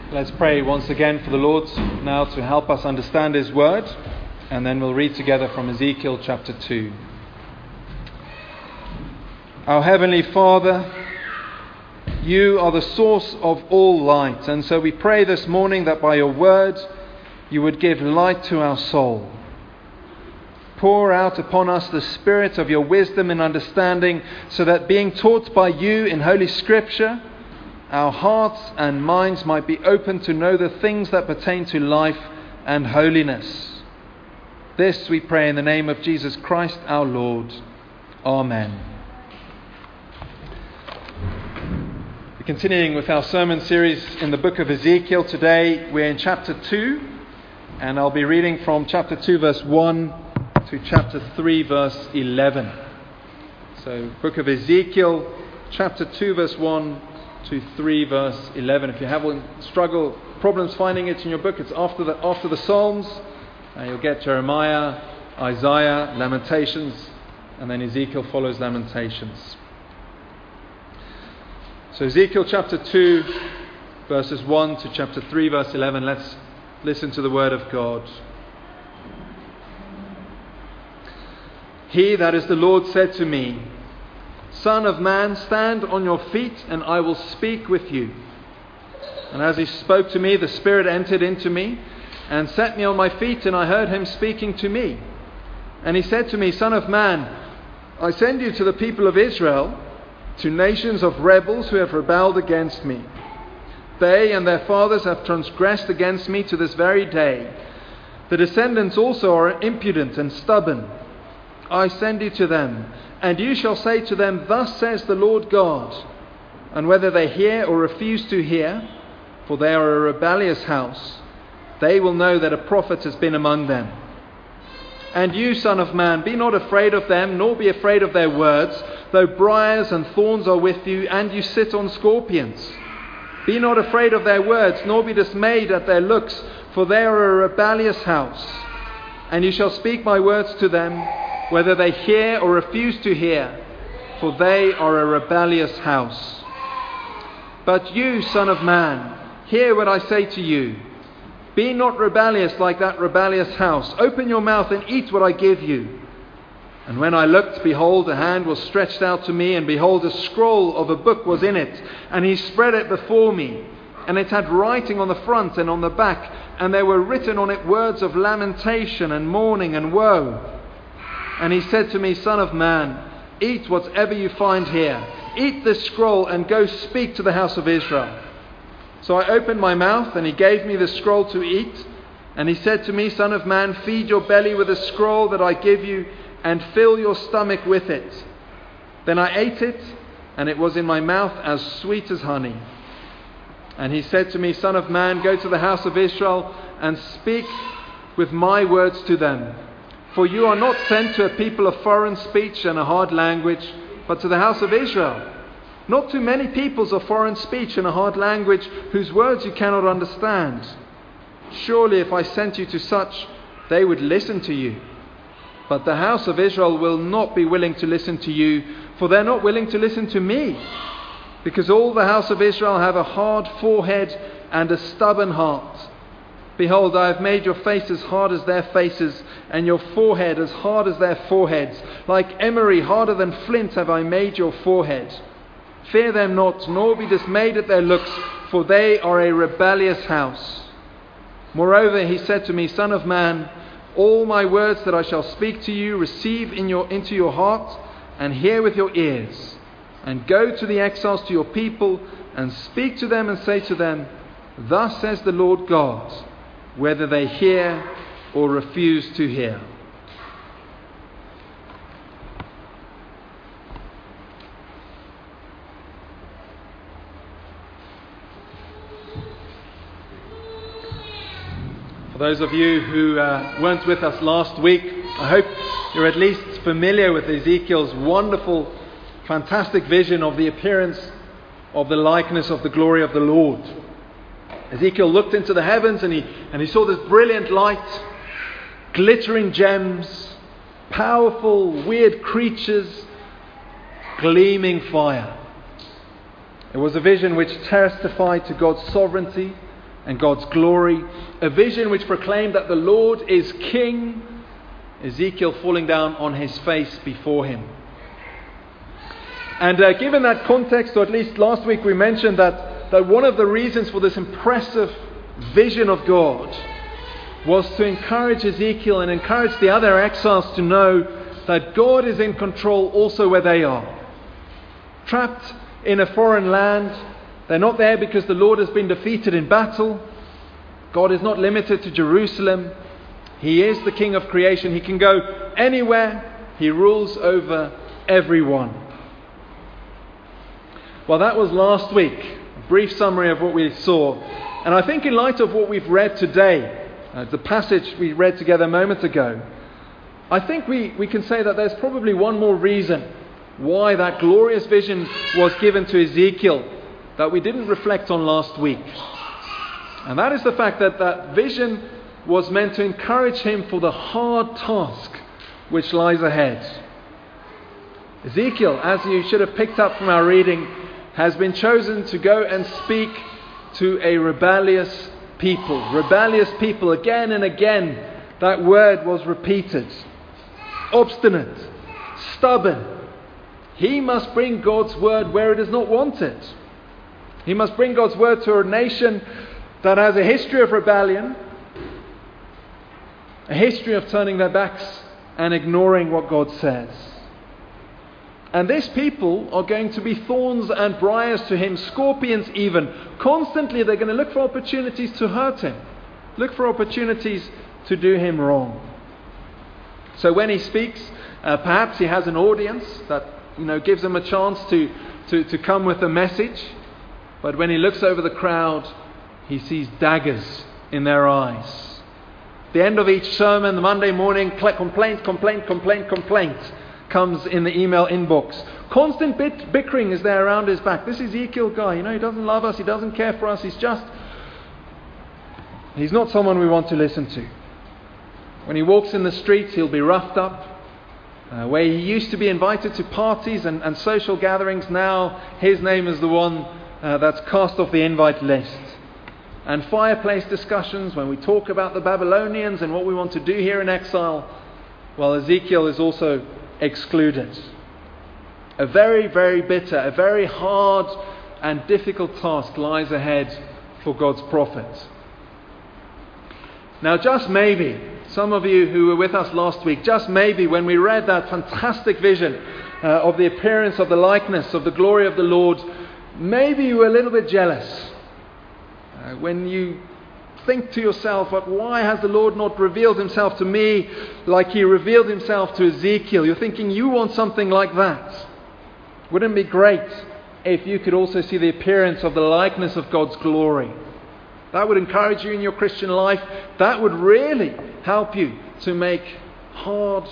Let's pray once again for the Lord now to help us understand His Word, and then we'll read together from Ezekiel chapter 2. Our Heavenly Father, You are the source of all light, and so we pray this morning that by Your Word You would give light to our soul. Pour out upon us the Spirit of Your wisdom and understanding, so that being taught by You in Holy Scripture, our hearts and minds might be open to know the things that pertain to life and holiness. This we pray in the name of Jesus Christ our Lord. Amen. We're continuing with our sermon series in the book of Ezekiel. Today we're in chapter 2, and I'll be reading from chapter 2 verse 1 to chapter 3 verse 11. So, book of Ezekiel, chapter 2 verse 1 to 3 verse 11. If you have problems finding it in your book, it's after the Psalms. You'll get Jeremiah, Isaiah, Lamentations, and then Ezekiel follows Lamentations. So Ezekiel chapter 2 verses 1 to chapter 3 verse 11. Let's listen to the word of God. He, that is the Lord, said to me, Son of man, stand on your feet, and I will speak with you. And as he spoke to me, the Spirit entered into me, and set me on my feet, and I heard him speaking to me. And he said to me, Son of man, I send you to the people of Israel, to nations of rebels who have rebelled against me. They and their fathers have transgressed against me to this very day. The descendants also are impudent and stubborn. I send you to them, and you shall say to them, Thus says the Lord God. And whether they hear or refuse to hear, for they are a rebellious house, they will know that a prophet has been among them. And you, son of man, be not afraid of them, nor be afraid of their words, though briars and thorns are with you, and you sit on scorpions. Be not afraid of their words, nor be dismayed at their looks, for they are a rebellious house. And you shall speak my words to them, whether they hear or refuse to hear, for they are a rebellious house. But you, son of man, hear what I say to you. Be not rebellious like that rebellious house. Open your mouth and eat what I give you. And when I looked, behold, a hand was stretched out to me, and behold, a scroll of a book was in it. And he spread it before me, and it had writing on the front and on the back, and there were written on it words of lamentation and mourning and woe. And he said to me, Son of man, eat whatever you find here. Eat this scroll and go speak to the house of Israel. So I opened my mouth, and he gave me the scroll to eat. And he said to me, Son of man, feed your belly with the scroll that I give you, and fill your stomach with it. Then I ate it, and it was in my mouth as sweet as honey. And he said to me, Son of man, go to the house of Israel and speak with my words to them. For you are not sent to a people of foreign speech and a hard language, but to the house of Israel. Not to many peoples of foreign speech and a hard language, whose words you cannot understand. Surely if I sent you to such, they would listen to you. But the house of Israel will not be willing to listen to you, for they're not willing to listen to me. Because all the house of Israel have a hard forehead and a stubborn heart. Behold, I have made your faces hard as their faces, and your forehead as hard as their foreheads. Like emery, harder than flint, have I made your forehead. Fear them not, nor be dismayed at their looks, for they are a rebellious house. Moreover, he said to me, Son of man, all my words that I shall speak to you, receive into your heart, and hear with your ears. And go to the exiles, to your people, and speak to them, and say to them, Thus says the Lord God, whether they hear or refuse to hear. For those of you who weren't with us last week, I hope you're at least familiar with Ezekiel's wonderful, fantastic vision of the appearance of the likeness of the glory of the Lord. Ezekiel looked into the heavens and he saw this brilliant light, glittering gems, powerful, weird creatures, gleaming fire. It was a vision which testified to God's sovereignty, and God's glory. A vision which proclaimed that the Lord is King. Ezekiel falling down on his face before him. And given that context, or at least last week we mentioned that one of the reasons for this impressive vision of God was to encourage Ezekiel and encourage the other exiles to know that God is in control also where they are. Trapped in a foreign land, they're not there because the Lord has been defeated in battle. God is not limited to Jerusalem. He is the King of creation. He can go anywhere. He rules over everyone. Well, that was last week. A brief summary of what we saw. And I think in light of what we've read today, the passage we read together a moment ago, I think we can say that there's probably one more reason why that glorious vision was given to Ezekiel that we didn't reflect on last week. And that is the fact that that vision was meant to encourage him for the hard task which lies ahead. Ezekiel, as you should have picked up from our reading, has been chosen to go and speak to a rebellious people. Rebellious people, again and again, that word was repeated. Obstinate, stubborn. He must bring God's word where it is not wanted. He must bring God's word to a nation that has a history of rebellion, a history of turning their backs and ignoring what God says. And this people are going to be thorns and briars to him, scorpions even. Constantly they're going to look for opportunities to hurt him, look for opportunities to do him wrong. So when he speaks, perhaps he has an audience that gives him a chance to come with a message. But when he looks over the crowd, he sees daggers in their eyes. The end of each sermon, the Monday morning, complaint comes in the email inbox. Constant bickering is there around his back. This Ezekiel guy, he doesn't love us, he doesn't care for us, he's not someone we want to listen to. When he walks in the streets, he'll be roughed up. Where he used to be invited to parties and social gatherings, now his name is the one that's cast off the invite list. And fireplace discussions, when we talk about the Babylonians and what we want to do here in exile, well, Ezekiel is also excluded. A very, very bitter, a very hard and difficult task lies ahead for God's prophet. Now, just maybe, some of you who were with us last week, just maybe when we read that fantastic vision of the appearance of the likeness of the glory of the Lord, maybe you were a little bit jealous. When you think to yourself, but why has the Lord not revealed himself to me like he revealed himself to Ezekiel? You're thinking you want something like that. Wouldn't it be great if you could also see the appearance of the likeness of God's glory? That would encourage you in your Christian life. That would really help you to make hard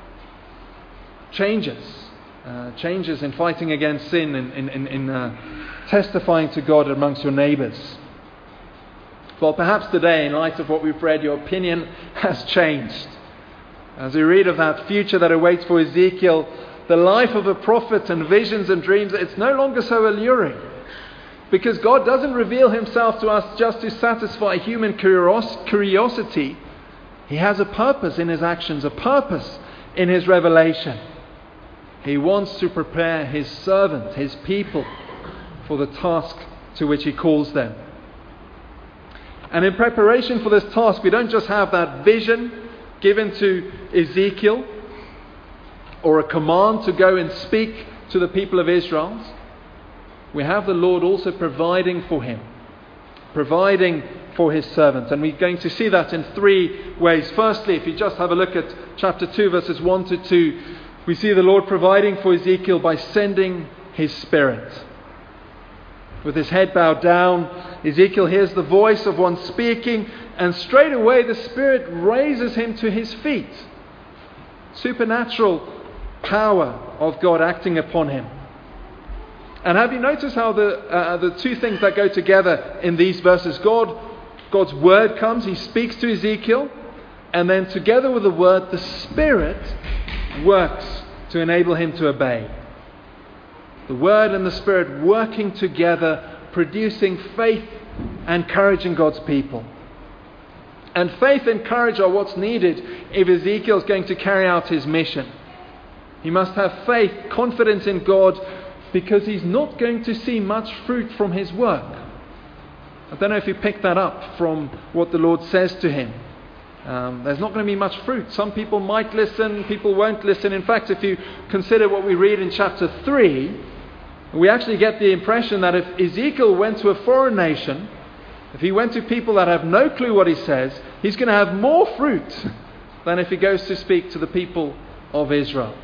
changes in fighting against sin, in testifying to God amongst your neighbours. Well, perhaps today, in light of what we've read, your opinion has changed. As we read of that future that awaits for Ezekiel, the life of a prophet and visions and dreams, it's no longer so alluring. Because God doesn't reveal himself to us just to satisfy human curiosity. He has a purpose in his actions, a purpose in his revelation. He wants to prepare his servant, his people, for the task to which he calls them. And in preparation for this task, we don't just have that vision given to Ezekiel or a command to go and speak to the people of Israel. We have the Lord also providing for him, providing for his servants. And we're going to see that in three ways. Firstly, if you just have a look at chapter 2, verses 1 to 2, we see the Lord providing for Ezekiel by sending his Spirit. With his head bowed down, Ezekiel hears the voice of one speaking, and straight away the Spirit raises him to his feet. Supernatural power of God acting upon him. And have you noticed how the two things that go together in these verses? God's word comes, he speaks to Ezekiel, and then together with the word, the Spirit works to enable him to obey. The Word and the Spirit working together, producing faith and courage in God's people. And faith and courage are what's needed if Ezekiel is going to carry out his mission. He must have faith, confidence in God, because he's not going to see much fruit from his work. I don't know if you picked that up from what the Lord says to him. There's not going to be much fruit. Some people might listen, people won't listen. In fact, if you consider what we read in chapter 3, we actually get the impression that if Ezekiel went to a foreign nation, if he went to people that have no clue what he says, he's going to have more fruit than if he goes to speak to the people of Israel.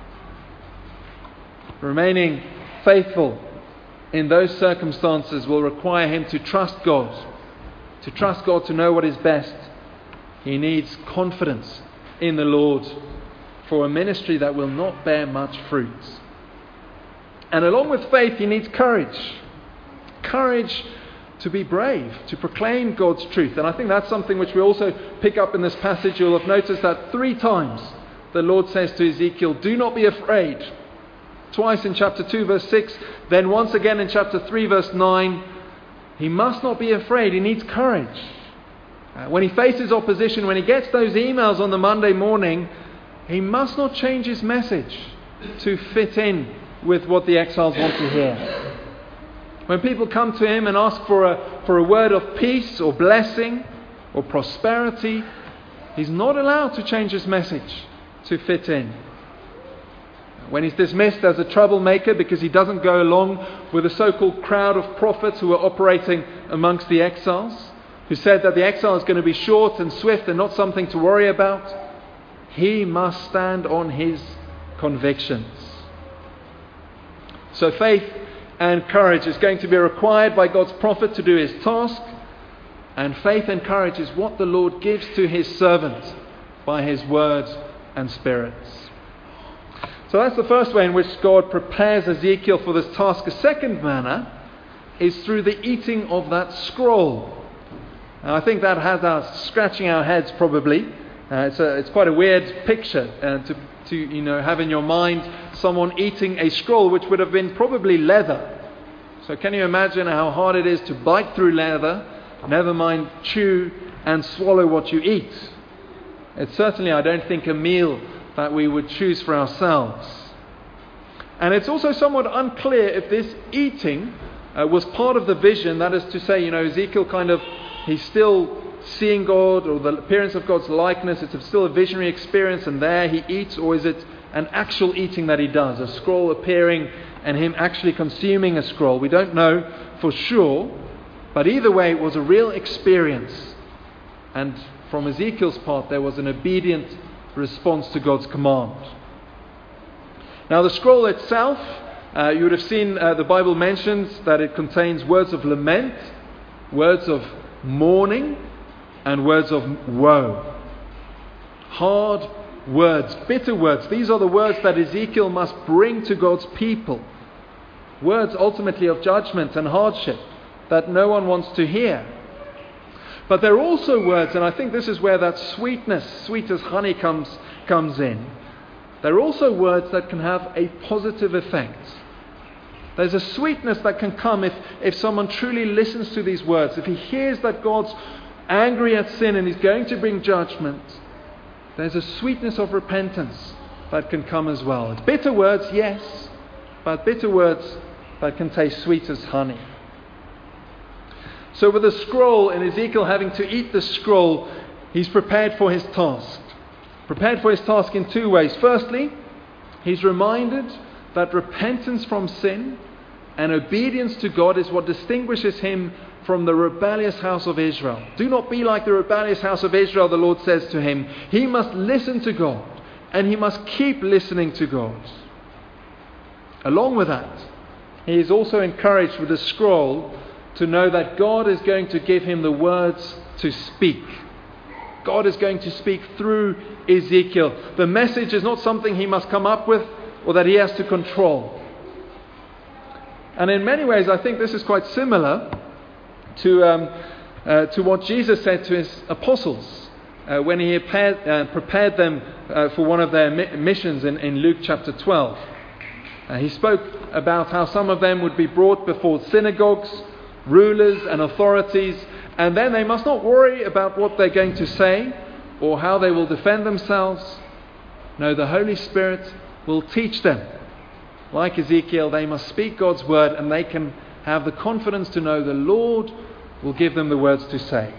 Remaining faithful in those circumstances will require him to trust God. To trust God to know what is best. He needs confidence in the Lord for a ministry that will not bear much fruit. And along with faith, he needs courage. Courage to be brave, to proclaim God's truth. And I think that's something which we also pick up in this passage. You'll have noticed that 3 times the Lord says to Ezekiel, do not be afraid. Twice in chapter 2 verse 6, then once again in chapter 3 verse 9. He must not be afraid, he needs courage. When he faces opposition, when he gets those emails on the Monday morning, he must not change his message to fit in with what the exiles want to hear. When people come to him and ask for a word of peace or blessing or prosperity, he's not allowed to change his message to fit in. When he's dismissed as a troublemaker because he doesn't go along with the so-called crowd of prophets who are operating amongst the exiles, who said that the exile is going to be short and swift and not something to worry about, he must stand on his convictions. So faith and courage is going to be required by God's prophet to do his task, and faith and courage is what the Lord gives to his servant by his words and spirits. So that's the first way in which God prepares Ezekiel for this task. A second manner is through the eating of that scroll. And I think that has us scratching our heads probably. It's quite a weird picture to have in your mind someone eating a scroll which would have been probably leather. So can you imagine how hard it is to bite through leather, never mind chew and swallow what you eat? It's certainly, I don't think, a meal that we would choose for ourselves. And it's also somewhat unclear if this eating was part of the vision. That is to say, Ezekiel he's still seeing God, or the appearance of God's likeness. It's still a visionary experience, and there he eats, or is it an actual eating that he does? A scroll appearing and him actually consuming a scroll. We don't know for sure, but either way it was a real experience. And from Ezekiel's part there was an obedient response to God's command. Now the scroll itself, you would have seen the Bible mentions that it contains words of lament, words of mourning, and words of woe. Hard words, bitter words. These are the words that Ezekiel must bring to God's people. Words ultimately of judgment and hardship that no one wants to hear. But they're also words, and I think this is where that sweetness, sweet as honey, comes in. They're also words that can have a positive effect. There's a sweetness that can come if someone truly listens to these words. If he hears that God's angry at sin and he's going to bring judgment, there's a sweetness of repentance that can come as well. It's bitter words, yes, but bitter words that can taste sweet as honey. So with the scroll, and Ezekiel having to eat the scroll, he's prepared for his task. Prepared for his task in 2 ways. Firstly, he's reminded that repentance from sin and obedience to God is what distinguishes him from the rebellious house of Israel. Do not be like the rebellious house of Israel, the Lord says to him. He must listen to God, and he must keep listening to God. Along with that, he is also encouraged with the scroll to know that God is going to give him the words to speak. God is going to speak through Ezekiel. The message is not something he must come up with or that he has to control. And in many ways, I think this is quite similar to what Jesus said to his apostles when he prepared them for one of their missions in Luke chapter 12. He spoke about how some of them would be brought before synagogues rulers and authorities, and then they must not worry about what they're going to say or how they will defend themselves. No, the Holy Spirit will teach them. Like Ezekiel, they must speak God's word, and they can have the confidence to know the Lord will give them the words to say.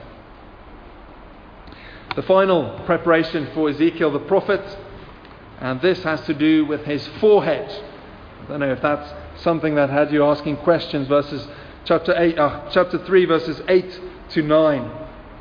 The final preparation for Ezekiel the prophet, and this has to do with his forehead. I don't know if that's something that had you asking questions. Chapter 3, verses 8 to 9.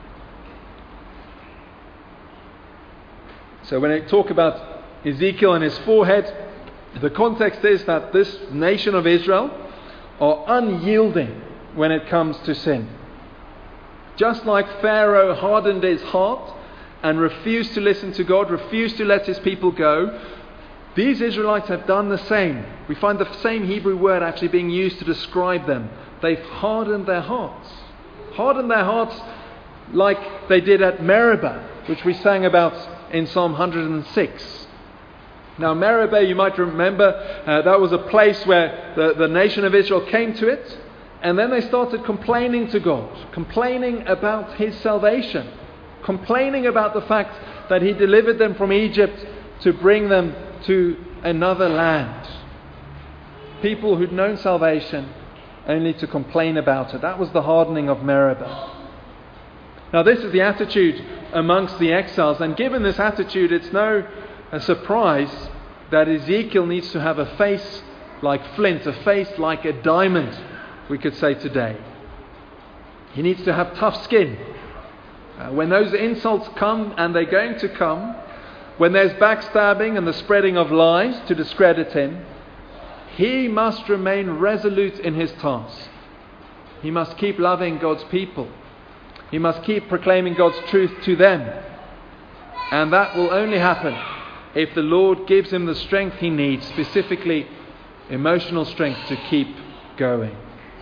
So when I talk about Ezekiel and his forehead, the context is that this nation of Israel are unyielding when it comes to sin. Just like Pharaoh hardened his heart and refused to listen to God, refused to let his people go, these Israelites have done the same. We find the same Hebrew word actually being used to describe them. They've hardened their hearts. Hardened their hearts like they did at Meribah, which we sang about in Psalm 106. Now Meribah, you might remember, that was a place where the nation of Israel came to it, and then they started complaining to God, complaining about His salvation, complaining about the fact that He delivered them from Egypt to bring them to another land. People who'd known salvation only to complain about it. That was the hardening of Meribah. Now this is the attitude amongst the exiles, and given this attitude, it's no surprise that Ezekiel needs to have a face like flint, a face like a diamond, we could say today. He needs to have tough skin. When those insults come, and they're going to come, when there's backstabbing and the spreading of lies to discredit him, he must remain resolute in his task. He must keep loving God's people. He must keep proclaiming God's truth to them. And that will only happen if the Lord gives him the strength he needs, specifically emotional strength to keep going.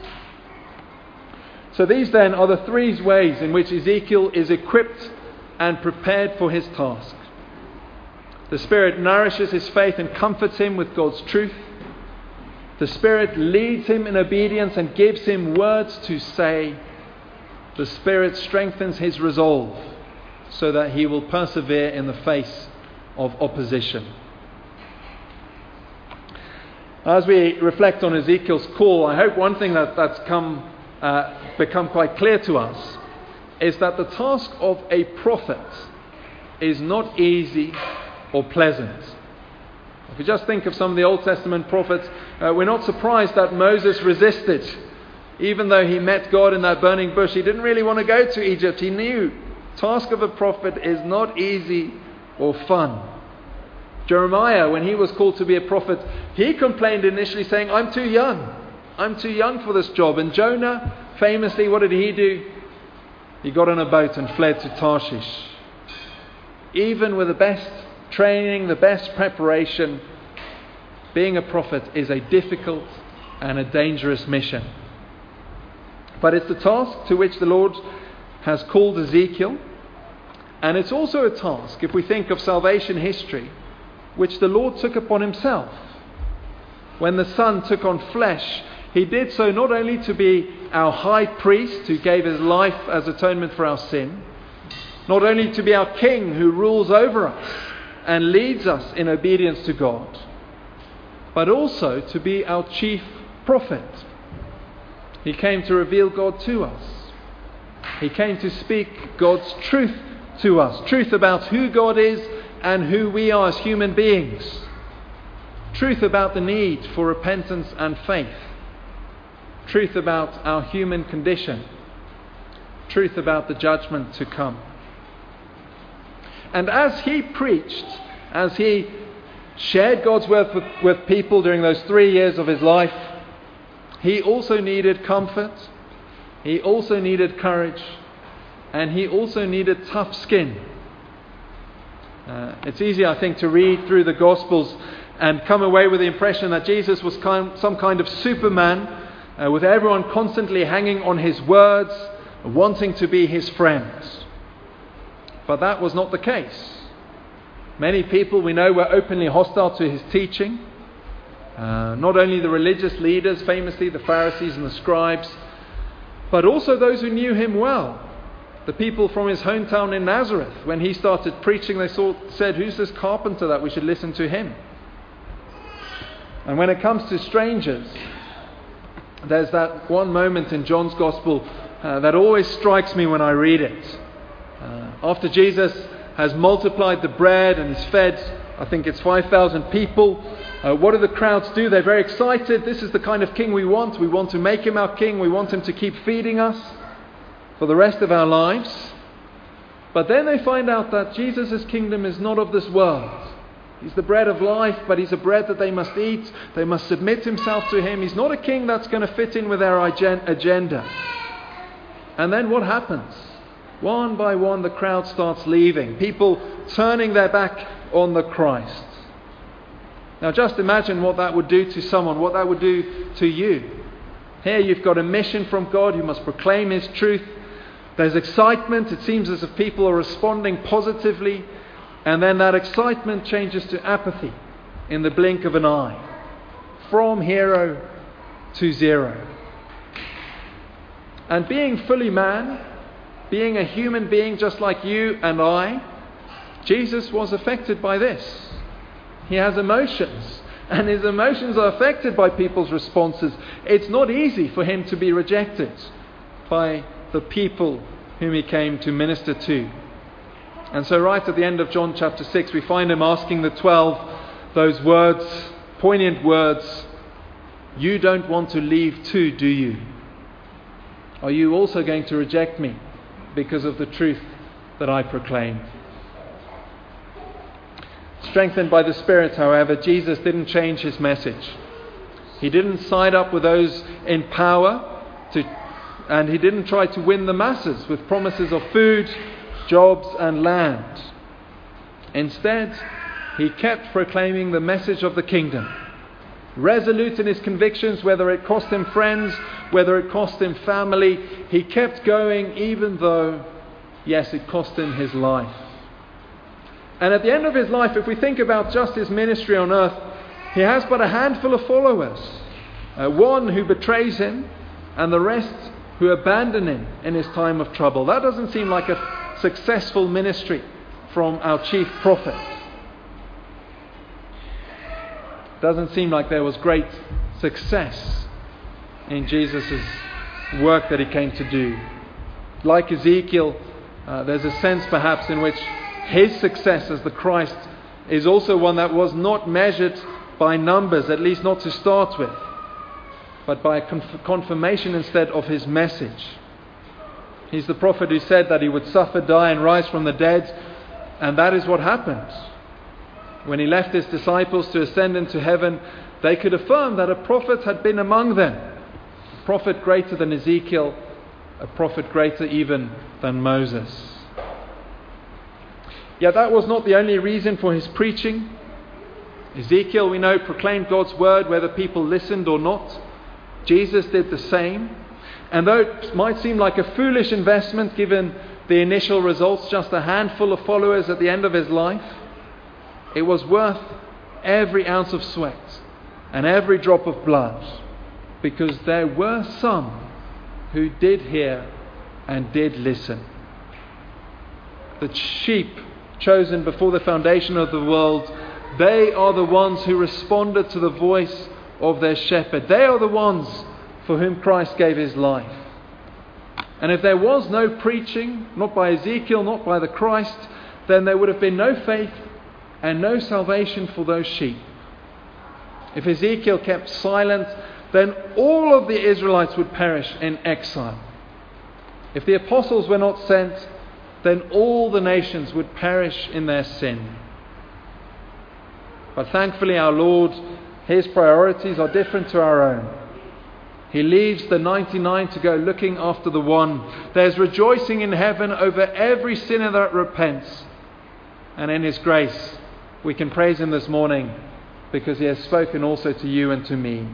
So these then are the three ways in which Ezekiel is equipped and prepared for his task. The Spirit nourishes his faith and comforts him with God's truth. The Spirit leads him in obedience and gives him words to say. The Spirit strengthens his resolve so that he will persevere in the face of opposition. As we reflect on Ezekiel's call, I hope one thing that's become quite clear to us is that the task of a prophet is not easy or pleasant. If we just think of some of the Old Testament prophets, we're not surprised that Moses resisted. Even though he met God in that burning bush, he didn't really want to go to Egypt. He knew the task of a prophet is not easy or fun. Jeremiah, when he was called to be a prophet, he complained initially saying, I'm too young. I'm too young for this job. And Jonah, famously, what did he do? He got on a boat and fled to Tarshish. Even with the best training, the best preparation, being a prophet is a difficult and a dangerous mission. But it's the task to which the Lord has called Ezekiel. And it's also a task, if we think of salvation history, which the Lord took upon himself. When the Son took on flesh, he did so not only to be our high priest who gave his life as atonement for our sin, not only to be our king who rules over us and leads us in obedience to God, but also to be our chief prophet. He came to reveal God to us. He came to speak God's truth to us. Truth about who God is and who we are as human beings. Truth about the need for repentance and faith. Truth about our human condition. Truth about the judgment to come. And as he preached, as he shared God's word with people during those 3 years of his life, he also needed comfort, he also needed courage, and he also needed tough skin. It's easy, I think, to read through the Gospels and come away with the impression that Jesus was some kind of Superman, with everyone constantly hanging on his words, wanting to be his friends. But that was not the case. Many people we know were openly hostile to his teaching. Not only the religious leaders, famously the Pharisees and the scribes, but also those who knew him well. The people from his hometown in Nazareth, when he started preaching, they said, "Who's this carpenter that we should listen to him?" And when it comes to strangers, there's that one moment in John's Gospel that always strikes me when I read it. After Jesus has multiplied the bread and he's fed, I think it's 5,000 people, what do the crowds do? They're very excited. This is the kind of king we want. We want to make him our king. We want him to keep feeding us for the rest of our lives. But then they find out that Jesus' kingdom is not of this world. He's the bread of life, but he's a bread that they must eat. They must submit himself to him. He's not a king that's going to fit in with their agenda. And then what happens? One by one, the crowd starts leaving. People turning their back on the Christ. Now just imagine what that would do to someone, what that would do to you. Here you've got a mission from God. You must proclaim his truth. There's excitement. It seems as if people are responding positively. And then that excitement changes to apathy in the blink of an eye. From hero to zero. And being fully man, being a human being just like you and I, Jesus was affected by this. He has emotions. And his emotions are affected by people's responses. It's not easy for him to be rejected by the people whom he came to minister to. And so right at the end of John chapter 6, we find him asking the 12 those words, poignant words, "You don't want to leave too, do you? Are you also going to reject me because of the truth that I proclaim?" Strengthened by the Spirit, however, Jesus didn't change his message. He didn't side up with those in power, and he didn't try to win the masses with promises of food, jobs and land. Instead, he kept proclaiming the message of the kingdom. Resolute in his convictions, whether it cost him friends, whether it cost him family, he kept going even though, yes, it cost him his life. And at the end of his life, if we think about just his ministry on earth, he has but a handful of followers. One who betrays him and the rest who abandon him in his time of trouble. That doesn't seem like a successful ministry from our chief prophet. Doesn't seem like there was great success in Jesus' work that he came to do. Like Ezekiel, there's a sense perhaps in which his success as the Christ is also one that was not measured by numbers, at least not to start with, but by a confirmation instead of his message. He's the prophet who said that he would suffer, die and rise from the dead, and that is what happened. When he left his disciples to ascend into heaven, they could affirm that a prophet had been among them. A prophet greater than Ezekiel, a prophet greater even than Moses. Yet that was not the only reason for his preaching. Ezekiel, we know, proclaimed God's word whether people listened or not. Jesus did the same. And though it might seem like a foolish investment given the initial results, just a handful of followers at the end of his life, it was worth every ounce of sweat and every drop of blood, because there were some who did hear and did listen. The sheep chosen before the foundation of the world, they are the ones who responded to the voice of their shepherd. They are the ones for whom Christ gave his life. And if there was no preaching, not by Ezekiel, not by the Christ, then there would have been no faith and no salvation for those sheep. If Ezekiel kept silent, then all of the Israelites would perish in exile. If the apostles were not sent, then all the nations would perish in their sin. But thankfully our Lord, his priorities are different to our own. He leaves the 99 to go looking after the one. There's rejoicing in heaven over every sinner that repents. And in his grace, we can praise him this morning because he has spoken also to you and to me.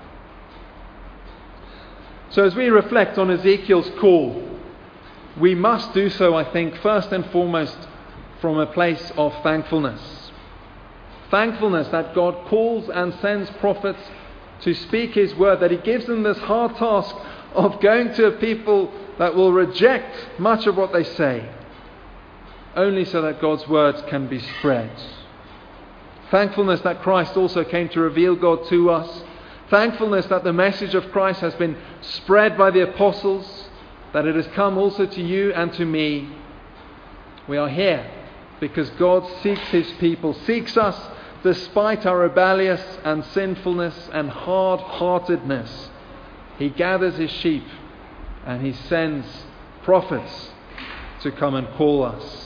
So as we reflect on Ezekiel's call, we must do so, I think, first and foremost from a place of thankfulness. Thankfulness that God calls and sends prophets to speak his word, that he gives them this hard task of going to a people that will reject much of what they say, only so that God's words can be spread. Thankfulness that Christ also came to reveal God to us. Thankfulness that the message of Christ has been spread by the apostles, that it has come also to you and to me. We are here because God seeks His people, seeks us despite our rebellious and sinfulness and hard-heartedness. He gathers His sheep and He sends prophets to come and call us.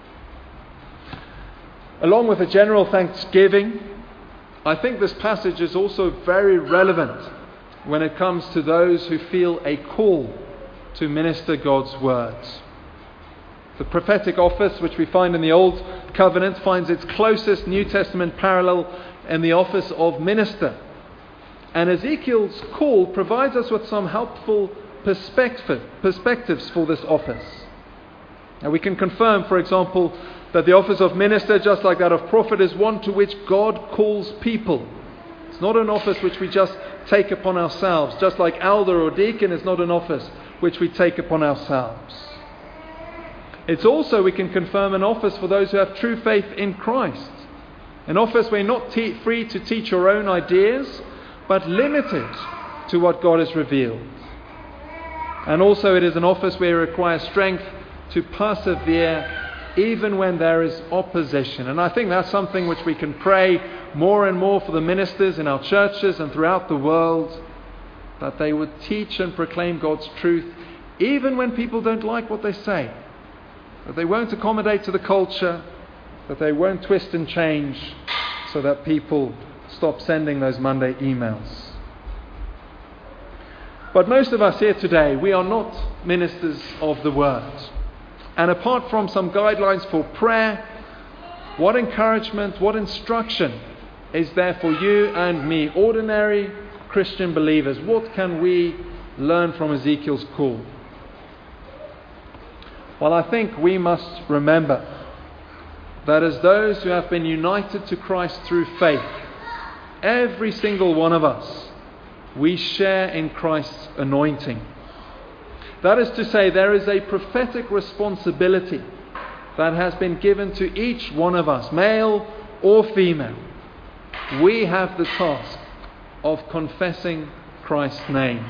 Along with a general thanksgiving, I think this passage is also very relevant when it comes to those who feel a call to minister God's words. The prophetic office, which we find in the Old Covenant, finds its closest New Testament parallel in the office of minister. And Ezekiel's call provides us with some helpful perspectives for this office. Now we can confirm, for example, that the office of minister, just like that of prophet, is one to which God calls people. It's not an office which we just take upon ourselves, just like elder or deacon is not an office which we take upon ourselves. It's also, we can confirm, an office for those who have true faith in Christ. An office where you're not free to teach your own ideas, but limited to what God has revealed. And also it is an office where it requires strength to persevere even when there is opposition. And I think that's something which we can pray more and more for the ministers in our churches and throughout the world, that they would teach and proclaim God's truth even when people don't like what they say, that they won't accommodate to the culture, that they won't twist and change so that people stop sending those Monday emails. But most of us here today, we are not ministers of the word. And apart from some guidelines for prayer, what encouragement, what instruction is there for you and me, ordinary Christian believers? What can we learn from Ezekiel's call? Well, I think we must remember that as those who have been united to Christ through faith, every single one of us, we share in Christ's anointing. That is to say, there is a prophetic responsibility that has been given to each one of us, male or female. We have the task of confessing Christ's name.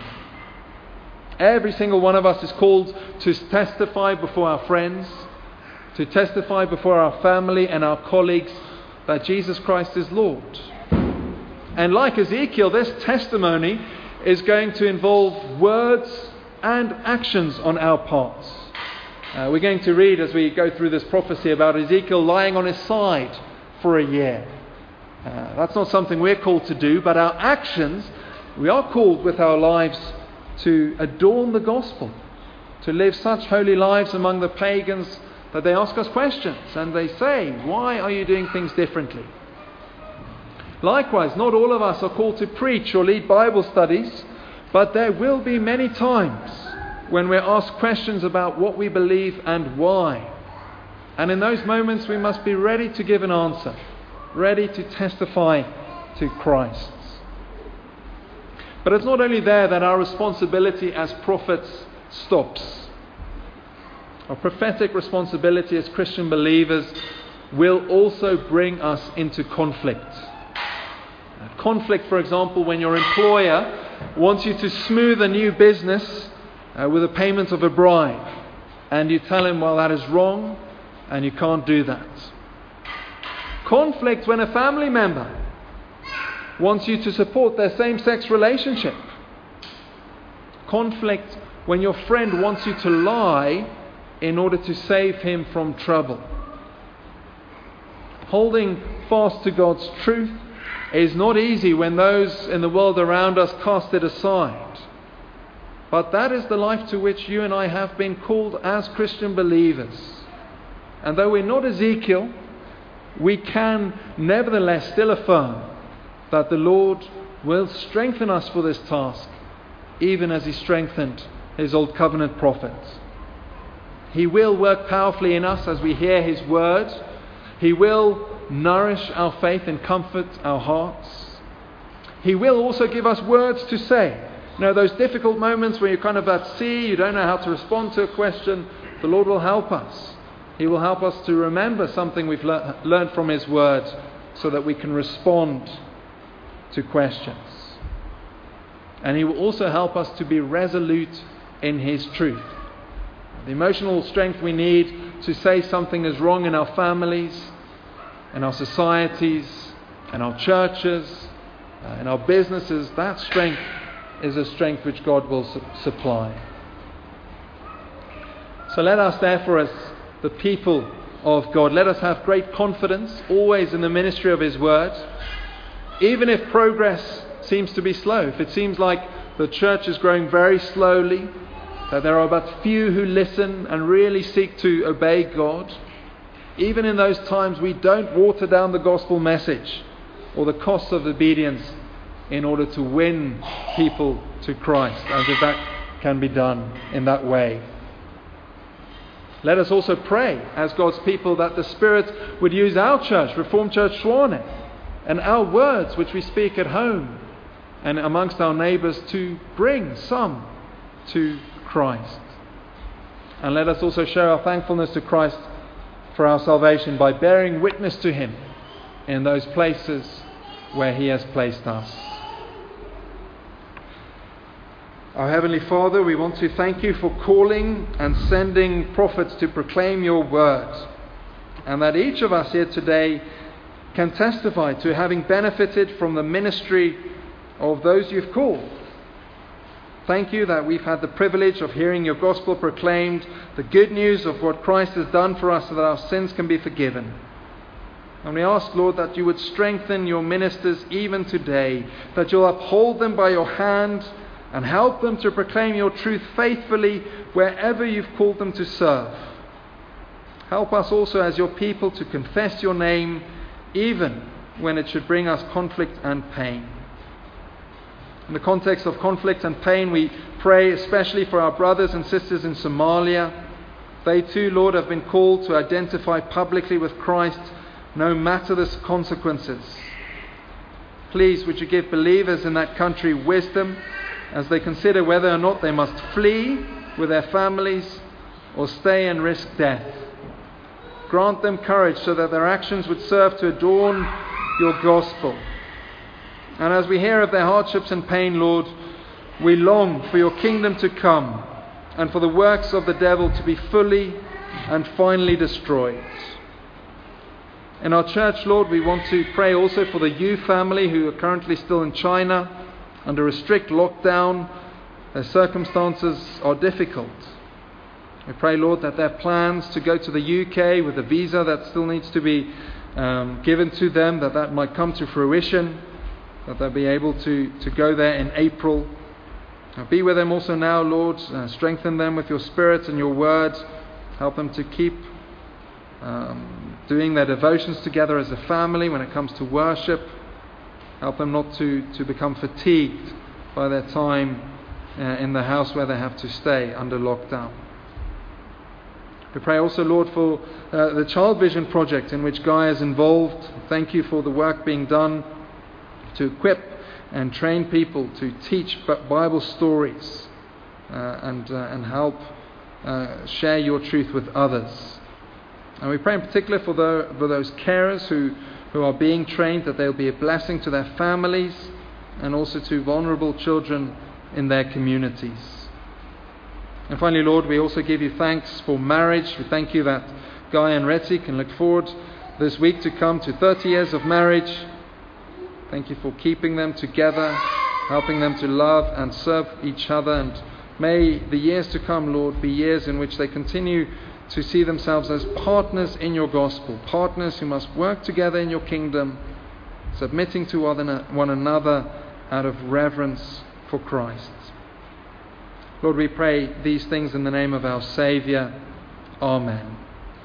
Every single one of us is called to testify before our friends, to testify before our family and our colleagues that Jesus Christ is Lord. And like Ezekiel, this testimony is going to involve words and actions on our parts. We're going to read as we go through this prophecy about Ezekiel lying on his side for a year. That's not something we're called to do, but our actions, we are called with our lives to adorn the gospel, to live such holy lives among the pagans that they ask us questions and they say, why are you doing things differently? Likewise, not all of us are called to preach or lead Bible studies, but there will be many times when we're asked questions about what we believe and why. And in those moments we must be ready to give an answer, ready to testify to Christ. But it's not only there that our responsibility as prophets stops. Our prophetic responsibility as Christian believers will also bring us into conflict. Conflict, for example, when your employer wants you to smooth a new business with a payment of a bribe, and you tell him, well, that is wrong and you can't do that. Conflict when a family member wants you to support their same-sex relationship. Conflict when your friend wants you to lie in order to save him from trouble. Holding fast to God's truth is not easy when those in the world around us cast it aside. But that is the life to which you and I have been called as Christian believers. And though we're not Ezekiel, we can nevertheless still affirm that the Lord will strengthen us for this task, even as He strengthened His Old Covenant prophets. He will work powerfully in us as we hear His word. He will nourish our faith and comfort our hearts. He will also give us words to say Those difficult moments where you're kind of at sea, you don't know how to respond to a question, the Lord will help us. He will help us to remember something we've learned from His Word so that we can respond to questions. And He will also help us to be resolute in His truth. The emotional strength we need to say something is wrong in our families, in our societies, in our churches, in our businesses, that strength is a strength which God will supply. So let us therefore, as the people of God, let us have great confidence always in the ministry of His Word, even if progress seems to be slow. If it seems like the church is growing very slowly, that there are but few who listen and really seek to obey God, even in those times we don't water down the gospel message or the cost of obedience in order to win people to Christ, as if that can be done in that way. Let us also pray as God's people that the Spirit would use our church, Reformed Church Swanage, and our words which we speak at home and amongst our neighbours to bring some to Christ. And let us also show our thankfulness to Christ for our salvation by bearing witness to Him in those places where He has placed us. Our Heavenly Father, we want to thank You for calling and sending prophets to proclaim Your word, and that each of us here today can testify to having benefited from the ministry of those You've called. Thank You that we've had the privilege of hearing Your gospel proclaimed, the good news of what Christ has done for us so that our sins can be forgiven. And we ask, Lord, that You would strengthen Your ministers even today, that You'll uphold them by Your hand and help them to proclaim Your truth faithfully wherever You've called them to serve. Help us also as Your people to confess Your name, even when it should bring us conflict and pain. In the context of conflict and pain, we pray especially for our brothers and sisters in Somalia. They too, Lord, have been called to identify publicly with Christ, no matter the consequences. Please, would You give believers in that country wisdom as they consider whether or not they must flee with their families or stay and risk death. Grant them courage so that their actions would serve to adorn Your gospel. And as we hear of their hardships and pain, Lord, we long for Your kingdom to come and for the works of the devil to be fully and finally destroyed. In our church, Lord, we want to pray also for the Yu family who are currently still in China under a strict lockdown. Their circumstances are difficult. We pray, Lord, that their plans to go to the UK with a visa that still needs to be given to them, that might come to fruition, that they'll be able to go there in April. Be with them also now, Lord. Strengthen them with Your Spirit and Your Word. Help them to keep doing their devotions together as a family when it comes to worship. Help them not to become fatigued by their time in the house where they have to stay under lockdown. We pray also, Lord, for the Child Vision project in which Guy is involved. Thank You for the work being done to equip and train people to teach Bible stories and help share Your truth with others. And we pray in particular for those carers who are being trained, that they'll be a blessing to their families and also to vulnerable children in their communities. And finally, Lord, we also give You thanks for marriage. We thank You that Guy and Retzi can look forward this week to come to 30 years of marriage. Thank You for keeping them together, helping them to love and serve each other. And may the years to come, Lord, be years in which they continue to see themselves as partners in Your gospel, partners who must work together in Your kingdom, submitting to one another out of reverence for Christ. Lord, we pray these things in the name of our Saviour. Amen.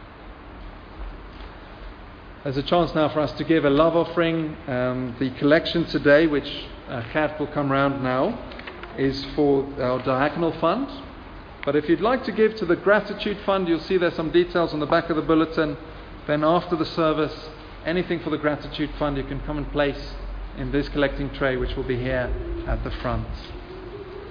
There's a chance now for us to give a love offering. The collection today, which Gert will come round now, is for our diaconal fund. But if you'd like to give to the gratitude fund, you'll see there's some details on the back of the bulletin. Then after the service, anything for the gratitude fund you can come and place in this collecting tray, which will be here at the front.